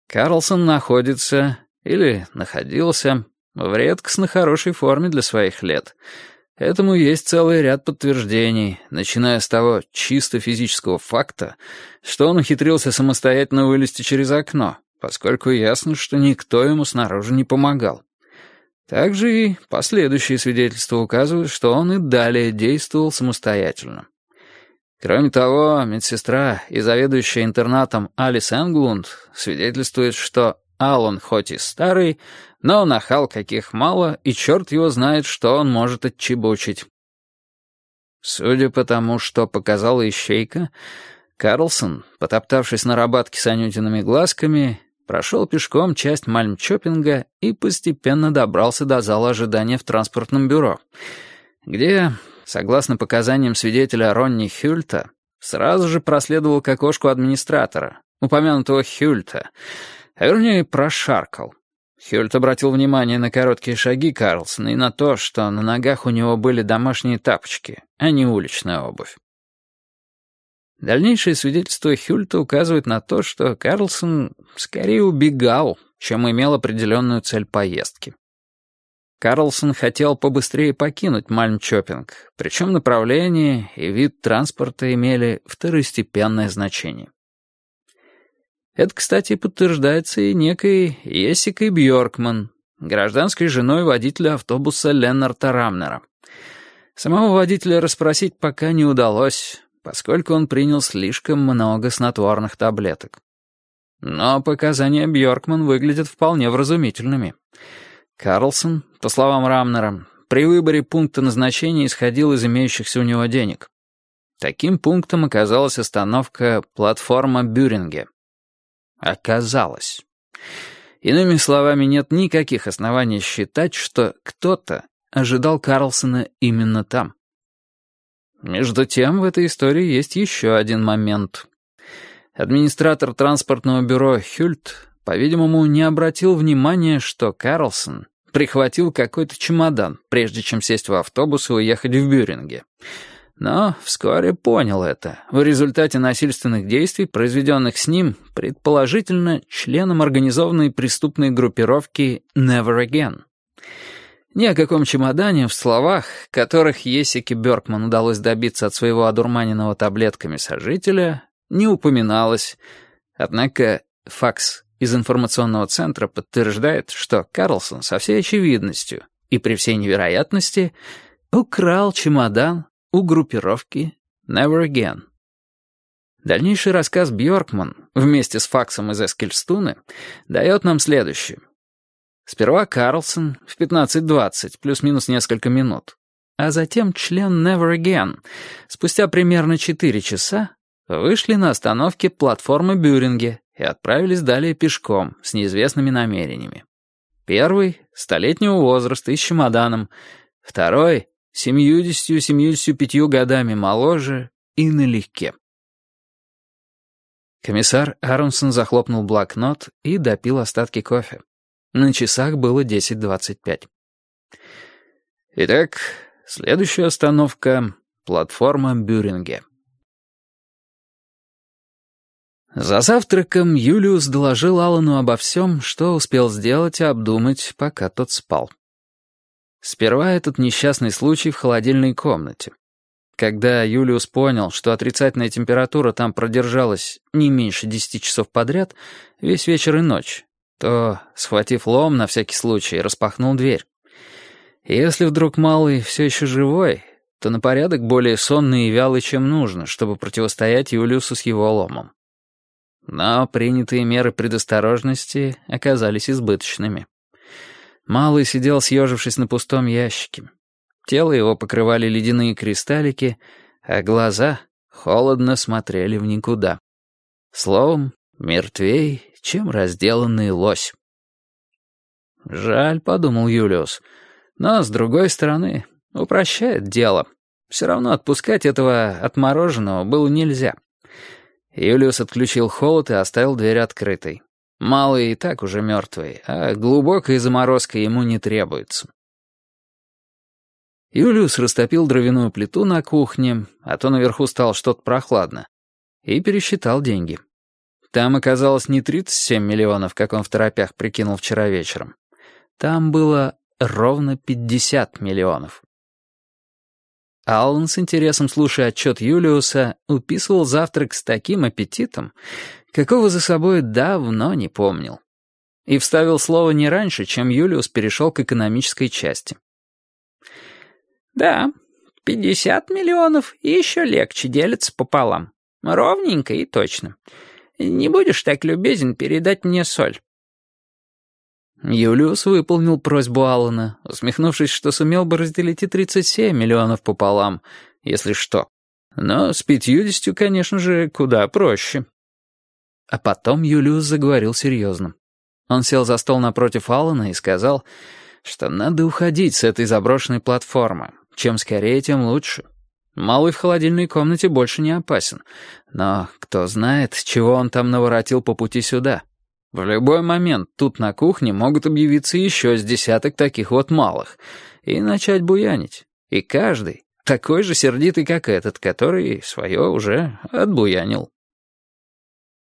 Карлсон находится, или находился, в редкостно хорошей форме для своих лет. Этому есть целый ряд подтверждений, начиная с того чисто физического факта, что он ухитрился самостоятельно вылезти через окно, поскольку ясно, что никто ему снаружи не помогал. Также и последующие свидетельства указывают, что он и далее действовал самостоятельно. Кроме того, медсестра и заведующая интернатом Алис Энглунд свидетельствует, что Аллан хоть и старый, но нахал каких мало, и черт его знает, что он может отчебучить. Судя по тому, что показала ищейка, Карлсон, потоптавшись на рабатке с анютиными глазками, прошел пешком часть Мальмчопинга и постепенно добрался до зала ожидания в транспортном бюро, где, согласно показаниям свидетеля Ронни Хюльта, сразу же проследовал к окошку администратора, упомянутого Хюльта, а вернее прошаркал. Хюльт обратил внимание на короткие шаги Карлсона и на то, что на ногах у него были домашние тапочки, а не уличная обувь. Дальнейшее свидетельство Хюльта указывает на то, что Карлсон скорее убегал, чем имел определенную цель поездки. Карлсон хотел побыстрее покинуть Мальмчопинг, причем направление и вид транспорта имели второстепенное значение. Это, кстати, подтверждается и некой Ессикой Бьоркман, гражданской женой водителя автобуса Леннарта Рамнера. Самого водителя расспросить пока не удалось, поскольку он принял слишком много снотворных таблеток. Но показания Бьоркман выглядят вполне вразумительными. Карлсон, по словам Рамнера, при выборе пункта назначения исходил из имеющихся у него денег. Таким пунктом оказалась остановка платформа Бюринге. Оказалось. Иными словами, нет никаких оснований считать, что кто-то ожидал Карлсона именно там. Между тем, в этой истории есть еще один момент. Администратор транспортного бюро Хюльт, по-видимому, не обратил внимания, что Карлсон прихватил какой-то чемодан, прежде чем сесть в автобус и уехать в Бюринге. Но вскоре понял это в результате насильственных действий, произведенных с ним, предположительно, членом организованной преступной группировки «Never Again». Ни о каком чемодане в словах, которых Ессике Бёркман удалось добиться от своего одурманенного таблетками сожителя, не упоминалось. Однако факс из информационного центра подтверждает, что Карлсон со всей очевидностью и при всей невероятности украл чемодан у группировки Never Again. Дальнейший рассказ Бьоркман вместе с факсом из Эскильстуны дает нам следующее. Сперва Карлсон в 15:20, плюс-минус несколько минут, а затем член Never Again спустя примерно 4 часа вышли на остановке платформы Бюринге и отправились далее пешком с неизвестными намерениями. Первый — 100-летнего возраста и с чемоданом, второй — 70-75 годами моложе и налегке. Комиссар Аронсон захлопнул блокнот и допил остатки кофе. На часах было 10:25. Итак, следующая остановка — платформа Бюринге. За завтраком Юлиус доложил Аллану обо всем, что успел сделать и обдумать, пока тот спал. Сперва этот несчастный случай в холодильной комнате. Когда Юлиус понял, что отрицательная температура там продержалась не меньше 10 часов подряд, весь вечер и ночь, то, схватив лом на всякий случай, распахнул дверь. И если вдруг малый все еще живой, то на порядок более сонный и вялый, чем нужно, чтобы противостоять Юлиусу с его ломом. Но принятые меры предосторожности оказались избыточными. Малый сидел, съежившись на пустом ящике. Тело его покрывали ледяные кристаллики, а глаза холодно смотрели в никуда. Словом, мертвей, чем разделанный лось. «Жаль», — подумал Юлиус, — «но, с другой стороны, упрощает дело. Все равно отпускать этого отмороженного было нельзя». Юлиус отключил холод и оставил дверь открытой. Малый и так уже мертвый, а глубокая заморозка ему не требуется. Юлиус растопил дровяную плиту на кухне, а то наверху стало что-то прохладно, и пересчитал деньги. Там оказалось не 37 миллионов, как он второпях прикинул вчера вечером. Там было ровно 50 миллионов. Аллан, с интересом слушая отчет Юлиуса, уписывал завтрак с таким аппетитом, какого за собой давно не помнил. И вставил слово не раньше, чем Юлиус перешел к экономической части. «Да, 50 миллионов и еще легче делятся пополам. Ровненько и точно. Не будешь так любезен передать мне соль?» Юлиус выполнил просьбу Аллана, усмехнувшись, что сумел бы разделить и 37 миллионов пополам, если что. Но с 50, конечно же, куда проще. А потом Юлиус заговорил серьезно. Он сел за стол напротив Аллана и сказал, что надо уходить с этой заброшенной платформы. Чем скорее, тем лучше. Малый в холодильной комнате больше не опасен. Но кто знает, чего он там наворотил по пути сюда. В любой момент тут на кухне могут объявиться еще с десяток таких вот малых и начать буянить. И каждый такой же сердитый, как этот, который свое уже отбуянил.